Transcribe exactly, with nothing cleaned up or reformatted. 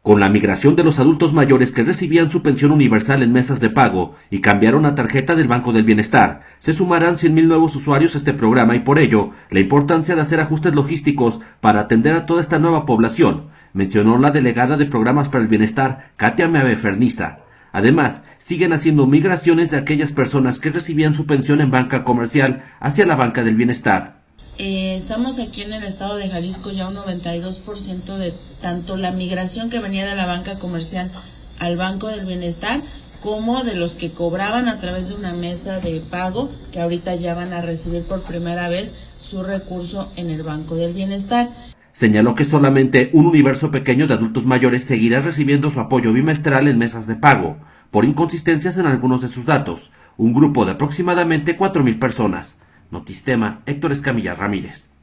Con la migración de los adultos mayores que recibían su pensión universal en mesas de pago y cambiaron a tarjeta del Banco del Bienestar, se sumarán cien mil nuevos usuarios a este programa y por ello, la importancia de hacer ajustes logísticos para atender a toda esta nueva población, mencionó la delegada de Programas para el Bienestar, Katia Meave-Ferniza. Además, siguen haciendo migraciones de aquellas personas que recibían su pensión en banca comercial hacia la banca del bienestar. Eh, estamos aquí en el estado de Jalisco ya un noventa y dos por ciento de tanto la migración que venía de la banca comercial al Banco del Bienestar como de los que cobraban a través de una mesa de pago que ahorita ya van a recibir por primera vez su recurso en el Banco del Bienestar. Señaló que solamente un universo pequeño de adultos mayores seguirá recibiendo su apoyo bimestral en mesas de pago, por inconsistencias en algunos de sus datos, un grupo de aproximadamente cuatro mil personas. Notistema, Héctor Escamilla Ramírez.